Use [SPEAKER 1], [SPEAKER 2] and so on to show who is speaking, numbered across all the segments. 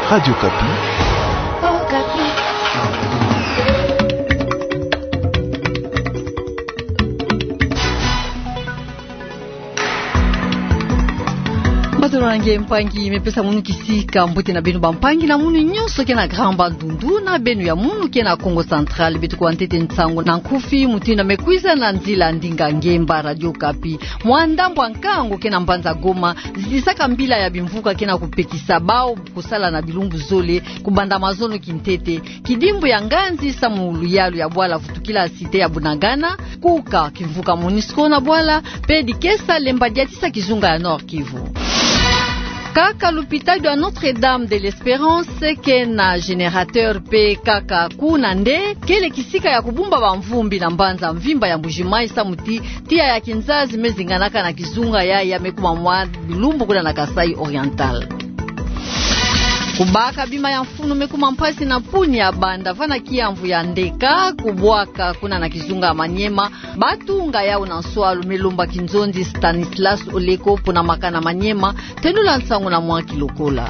[SPEAKER 1] Radio Kapi.
[SPEAKER 2] Oh, Kapi.
[SPEAKER 3] Maturange mpangi mepesa munu kisika mbuti na benu bampangi na munu nyonso kena gramba ndundu na benu ya munu kena Kongo Central bitu kwa ntete nsango na nkufi mutina mekwiza na nzila ndinga ngemba Radio Kapi. Mwandambo ankango kena mbanza Goma zisaka mbila ya bimvuka kena kupekisa bao kusala na bilumbu zole kubanda mazono kintete kidimbu ya nganzi samulu yalu ya bwala futukila site ya Bunagana kuka kimvuka Monisco na bwala pedi kesa lemba diatisa kizunga ya Nord Kivu. Kaka l'hôpital de Notre-Dame de l'Espérance kena generateur pe kaka kuna nde kele kisika ya kubumba bamvumbi na mbanza mvimba ya Mbujimai samuti tia ya kinzazi mezinganaka na kizunga ya mekuma mwa bilumbu kuna na Kasai Oriental. Kubaka bima ya mfunu mekuma mpasi na puni ya banda vana kiamvu ya ndeka kubwaka kuna na kizunga Manyema batunga yao na swalo melumba kinzondi Stanislas Oleko puna makana Manyema tenula nsangu na mwa kilokola.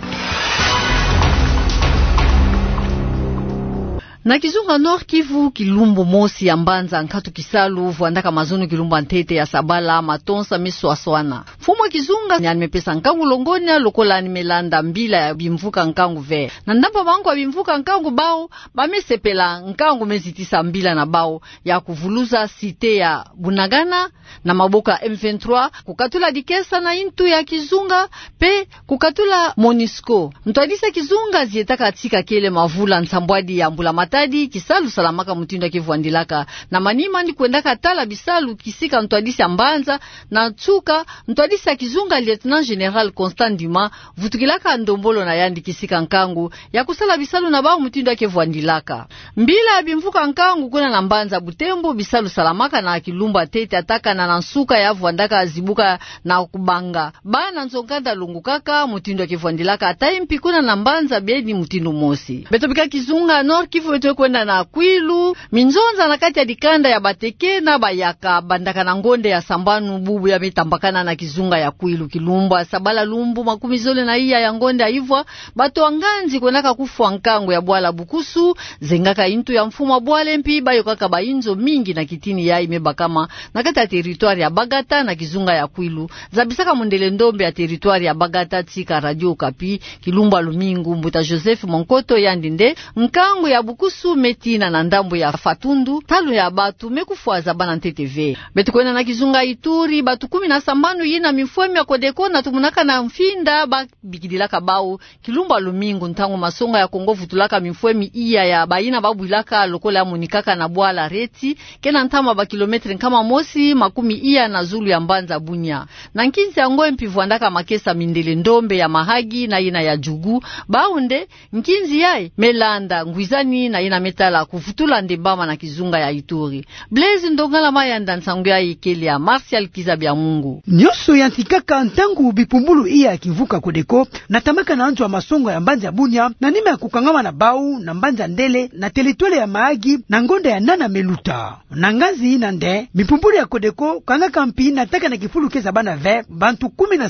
[SPEAKER 3] Na kizunga Nord Kivu kilumbu mosi ya mbanza nkatu kisalu vuandaka mazono kilumba ntete ya Sabala matonsa miswaswana. Fumo kizunga nyani mepesa nkangu longonia lokola ni melanda mbila ya bimvuka nkangu ve. Na ndamba bangu wa bimvuka nkangu bao bamesepela nkangu mezitisa mbila na bao ya kuvuluza site ya Bunagana na maboka M23 kukatula dikesa na intu ya kizunga pe kukatula Monisco. Ntwadisa kizunga zietaka atika kele mavula nsambwadi ya mbula matadi kisalu salamaka mutindo kivuandilaka na manima ndi kuendaka tala bisalu kisika ntwadisa mbanza na tsuka ntwadisa kizunga Lieutenant General Constant Duma vutukilaka ndombolo na yandi kisika nkangu ya kusala bisalu na bao mutindo kivuandilaka mbila ya bimvuka nkangu kuna na mbanza Butembo bisalu salamaka na kilumba tete ataka na nansuka ya vuandaka azibuka na kubanga bana nzonganda lungukaka mutindo kivuandilaka ataimpi kuna na mbanza biedi mutindo mosi betobika kizunga Nord Kivu wetu kwenda na Kwilu minzonza na kati ya dikanda ya Bateke na Bayaka bandaka na ngonde ya Sambanu bubu ya mitambakana na kizunga ya Kwilu kilumba Sabala lumbu makumi zole na iya ya ngonde ya Ivwa bato wanganzi kwenaka kufu nkango ya bwala Bukusu zengaka intu ya mfumo bwale mpi bayo kaka bainzo mingi na kitini ya imebakama na kati ya territoire ya Bagata na kizunga ya Kwilu zabisaka mundele ndombe ya territoire ya Bagata tika Radio Kapi kilumba Lumingu Mbuta Joseph Monkoto ya ndinde nkango ya Bukusu metina na ndambo ya Fatundu talo ya batu mekufuaza bana NTTV betu kwena na kizunga Ituri batu 17 yina mifwemi ya Kodeko na tumunaka na mfinda ba bikidilaka bao kilumba Lumingu ntango masonga ya Kongo futulaka mifwemi iya ya baina babu ilaka lokola munikaka na bwala reti kena ntama ba kilometri kama mosi makumi iya na zulu ya mbanza Bunya na nkinzi ya ngoe mpivuandaka makesa mindele ndombe ya Mahagi na ina ya Jugu baunde nkinzi yae melanda ngwizani na ina metala kufutula ndebama na kizunga ya Ituri Blaise Ndongala mayanda nsangu ya ikeli ya Martial Kizabia Mungu
[SPEAKER 4] nyoso yantikaka ntangu bipumbulu iya kivuka Kodeko na tamaka na anjo wa masongo ya mbanza Bunya na nime ya kukangama na bau na mbanza Ndele na teritwale ya Mahagi na ngonde ya Nana Meluta na ngazi ina nde bipumbulu ya Kodeko kanga kampi na taka na kifulu keza bana ve bantu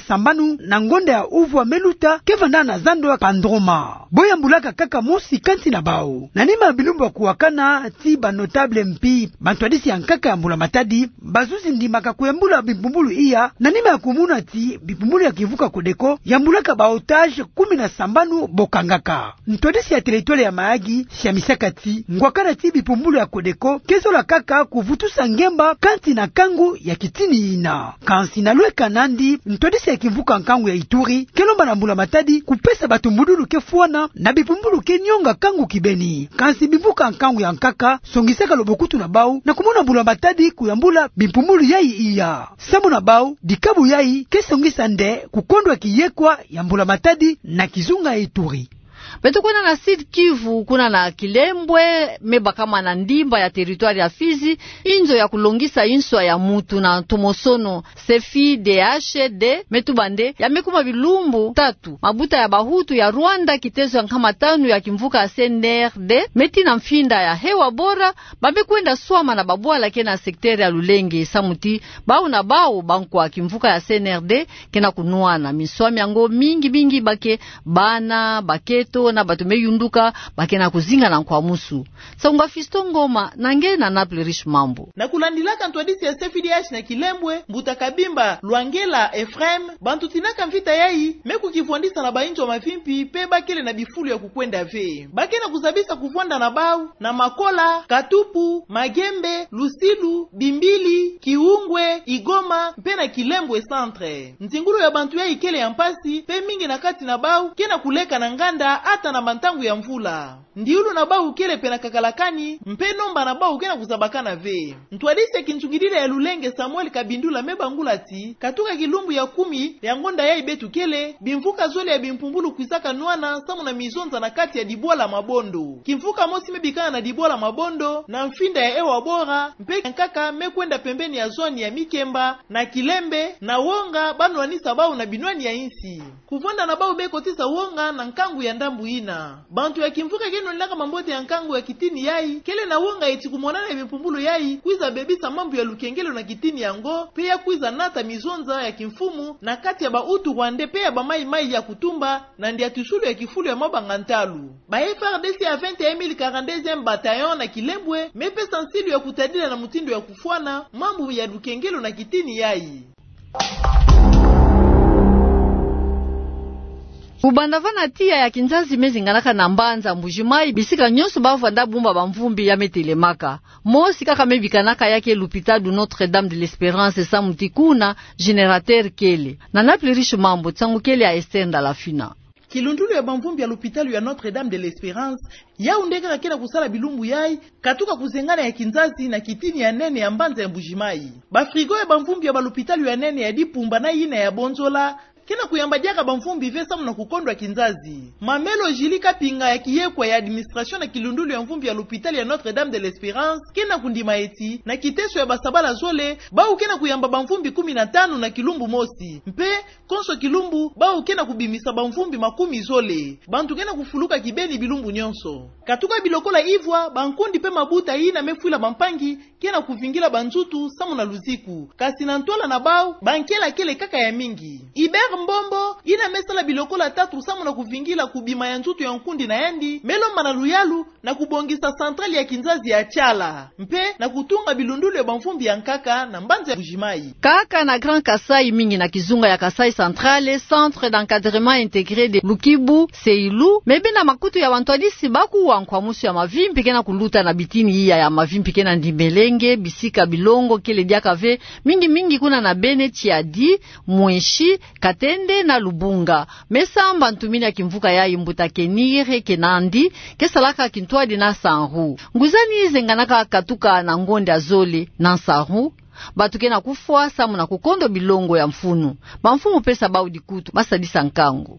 [SPEAKER 4] 17 na ngonde ya Uvu wa Meluta kevanda na zando ya Pandroma boya mbulaka kaka mosi kanti na bau na nima bilumbu wa kuwakana ti ba notable mpi bantwadisi ya nkaka ya mbula matadi bazuzi ndimaka kuyambula bipumbulu iya na nima ya kumuna ti bipumbulu ya kivuka Kodeko yambulaka ba otage 17 bokangaka ntwadisi ya teritwale ya Mahagi siamisaka ti ngwakana ti bipumbulu ya Kodeko kezola kaka kuvutusa ngemba kanti na kangu ya kitini ina kansi na lwe kanandi ntwadisi ya kivuka nkangu ya Ituri kelomba na mbula matadi kupesa batumbudulu kefuana na bipumbulu kenyonga kangu kibeni kansi bivuka nkangu ya nkaka songisaka lobokutu na bau na kumona mbula matadi kuyambula bipumbulu yai iya samu na bau dikabu yai kesongisa nde kukondwa kiyekwa ya mbula matadi na kizunga ya Ituri
[SPEAKER 3] Betu kuna na Sud Kivu, kuna na Kilembwe, meba kama na Ndimba ya territoire ya Fizi, inzo ya kulongisa inswa ya mutu na Tomosono, Sefi, DHD, Metubande, ya mekuma bilumbu 3, mabuta ya Bahutu ya Rwanda, kitezo ya nkama 5 ya kimvuka ya CNRD, meti na mfinda ya hewa bora, babe kwenda swama na babwala kena sekteri ya Lulenge, Samuti, bau na bau, banku wa kimvuka ya CNRD, kena kunuana, miswami yango mingi bake, bana, baketo, na batume yunduka, bake na kuzinga na kwa musu. Saunga Fisto Ngoma, nange na Naple Rich Mambo.
[SPEAKER 1] Na kulandilaka ntwadisi ya CFDH na Kilembwe, Mbuta Kabimba, Luangela, Efrem, bantu tinaka mvita yai, meku kifwandisa na bainjo mafimpi, pe bakele na bifulu ya kukwenda ve. Bake na kuzabisa kufwanda na bau, na Makola, Katupu, Magembe, Lusilu, Bimbili, Kiungwe, Igoma, pe na Kilembwe centre. Ntinguru ya bantu yai kele ya mpasi, pe mingi na kati na bau, kena kuleka na nganda, ata na mantangu ya mvula. Ndiulu na bau kele pena kakalakani, mpe nomba na bau kena kuzabakana ve. Ntwadisi ya kinchugidile ya Lulenge Samuel Kabindula mebangulati, katuka kilumbu ya 10 ya ngonda ya ibetu kele, bimfuka zole ya bimpumbulu kuisaka nuana, samu na mizonza na kati ya Dibola Mabondo. Kimfuka mosi mebikana na Dibola Mabondo, na mfinda ya ewa bora, mpe nkaka mekwenda pembeni ya zoni ya Mikemba, na Kilembe, na Wonga, banu wanisa bau na binwani ya insi. Kuvonda na bau beko tisa Wonga na nkangu ya ndambu ina. Bantu ya kimfuka keno nilaka mambote ya nkangu ya kitini yai, kele na Wonga eti kumonana ya bimpumbulu yai, kuiza bebisa mambu ya lukengelo na kitini yango, pia kuiza nata mizonza ya kimfumu, na kati ya bautu Rwande pia ba mai ya kutumba, na ndia tusulu ya kifulu ya mabangantalu. Ba FRDC ya 21042e bataillon na Kilembwe, mepe sensilu ya kutadila na mutindo ya kufuana, mambu ya lukengelo na kitini yai.
[SPEAKER 3] Ubandavana tia ya Kinzazi mezinganaka na Mbanza Mbujimai, bisika nyonso bavanda bumba bamvumbi ya metelemaka. Mosi kaka mebikanaka yake l'hôpital de Notre-Dame de l'Espérance Samuti kuna generateur kele. Na Naple Rich Mambo tsangu kele ya Esther Ndalafina.
[SPEAKER 1] Kilundulu ya bamvumbi ya l'hôpital ya Notre-Dame de l'Espérance, ya undeka kakena kusala bilumbu yai, katuka kuzengana ya Kinzazi na kitini ya nene ya Mbanza ya Mbujimai. Ba frigo ya bamvumbi ya l'hôpital ya nene ya Dipumba na yina ya Bonzola, kena kuyambadiaka bamvumbi vesa muna kukondwa Kinzazi. Mamelo Jilika pinga ya kiyekwa ya administration na kilundulu ya mvumbi ya l'hôpital ya Notre-Dame de l'Espérance, kena kundima eti, na kiteso ya basabala zole, bau kena kuyamba bamvumbi 15 na kilumbu mosi. Mpe, konso kilumbu, bau kena kubimisa bamvumbi 10 zole. Bantu kena kufuluka kibeni bilumbu nyonso. Katuka bilokola ivwa, bankundi pe mabuta ina mefuila bampangi, kena kuvingila banzutu samu na luziku. Kasi na ntola na bau, bankela kele kaka ya mingi. Iber Mbombo, ina mesala bilokola 3 samu na kuvingila kubima ya nzutu ya nkundi na yandi, melomba na luyalu, na kubongisa centrali ya Kinzazi ya Chala. Mpe, na kutunga bilundulu ya bamvumbi ya Nkaka na Mbanza ya Mbujimai.
[SPEAKER 3] Kaka na Grand Kasai mingi na Kizunga ya Kasai Centrale, centre d'encadrement intégré de Lukibu, Seilu, mebe na makutu ya wantwadisi baku wankwa musu ya mavimpi kena kuluta na bitini hiya ya mavimpi kena Ndimelenge, Bisika Bilongo, kele diakave, mingi kuna na Bene Chiadi, Mwenshi, Katende na Lubunga. Mesamba ntumini ya kimvuka ya Mbuta Kenire, Kenandi, kesalaka Kintwadi na Sanru. Nguzani izenganaka katuka na Ngonde Azole na Sanru. Batu kena kufwa samu na kukondo bilongo ya mfunu. Bamfumu pesa baudi kutu, basadisa nkangu.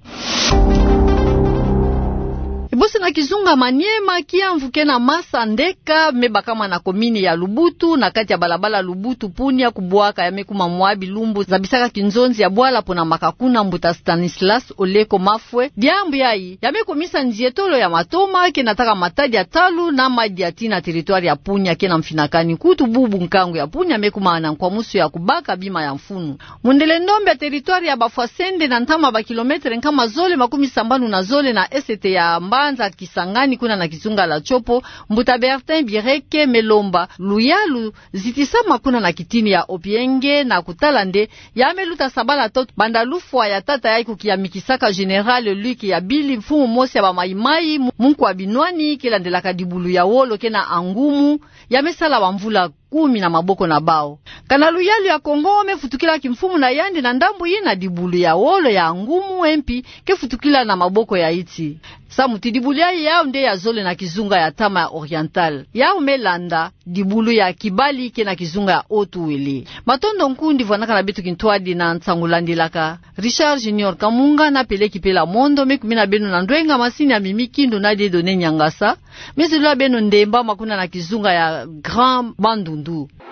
[SPEAKER 3] Ibosi na Kizunga Maniema kiamvu kena Masa Ndeka meba kama na komini ya Lubutu na kati ya balabala Lubutu Punia kubuaka ya mekuma mwabi lumbu zabisaka Kinzonzi ya Bwala pona makakuna Mbuta Stanislas Oleko Mafwe diambu yai ya mekomisa njietolo ya Matoma kena taka Matadi ya Talu na Madi ya Tina territoire ya Punia kena mfinakani kutu bubu nkangu ya Punia mekuma na kwa musu ya kubaka bima ya mfunu. Mundele ndombe ya territoire ya Bafwasende na ntama ba kilometre nkama zole 70 na zole na ST ya Mbanza Kisangani kuna na Kizunga la Chopo, Mbuta Bertin Bireke Melomba, Luyalu zitisama kuna na kitini ya Opienge na Kutalande, ya meluta sabala tot bandalufwa ya tata yaiku kia mikisaka General Luki ya Bili mfumu mosi ya ba maimai, munku wa binwani kila ndelaka dibulu ya wolo kena angumu, ya mesala wa mvula 10 na maboko na bao. Kanalu yalu ya Kongo mefutukila kimfumu na yandi na ndambu hii na dibulu ya wolo ya ngumu empi kefutukila na maboko ya iti. Samuti dibulu ya yao nde ya zole na kizunga ya tama ya oriental. Yao melanda dibulu ya kibali ke na kizunga ya otu wele. Matondo nkundi vanaka na bitu kintuadi na nsangulandi laka. Richard Junior Kamunga na peleki pela mondo mekumina beno na ndwenga masini ya mimikindu na de done nyangasa. Mezilua beno ndemba makuna na kizunga ya Grand Bandundu.